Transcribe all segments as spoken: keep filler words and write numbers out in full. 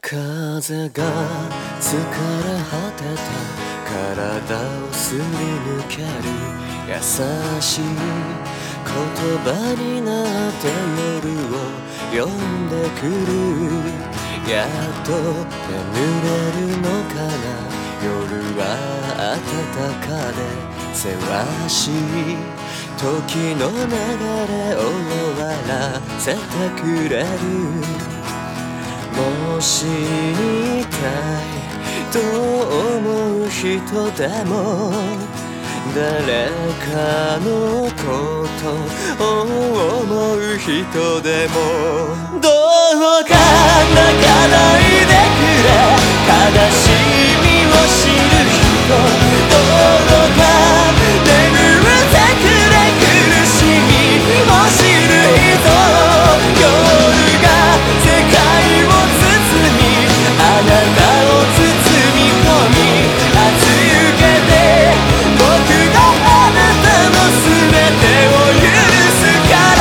風が疲れ果てた体をすり抜ける優しい言葉になって夜を呼んでくる。やっと眠れるのかな。夜は暖かでせわしい時の流れを終わらせてくれる。もしいたいと思う人でも誰かのことを思う人でもどうか泣かないでくれ。悲しみを知る人どうか眠ってくれ。苦しみを知る人夜が世界を包みあなたを包み込み預けて僕があなたの全てを許すから。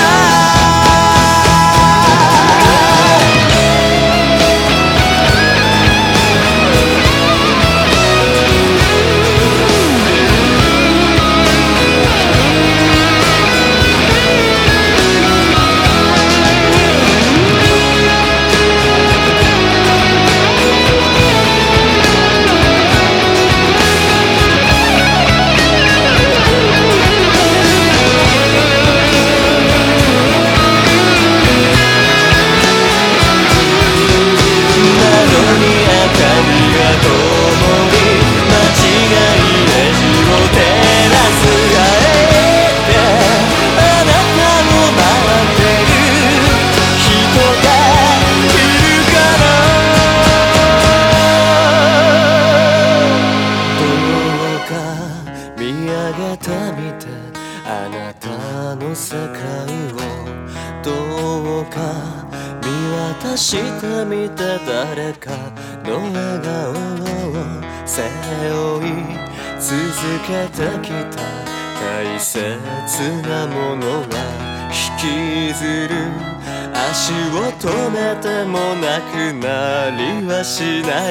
あなたの世界をどうか見渡してみて。誰かの笑顔を背負い続けてきた大切なものは引きずる。足を止めてもなくなりはしない。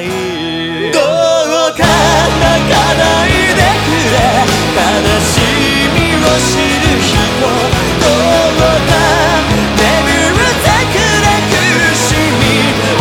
どうか泣かないでくれ。悲しみを知る人どうか眠ってくれ。苦しみ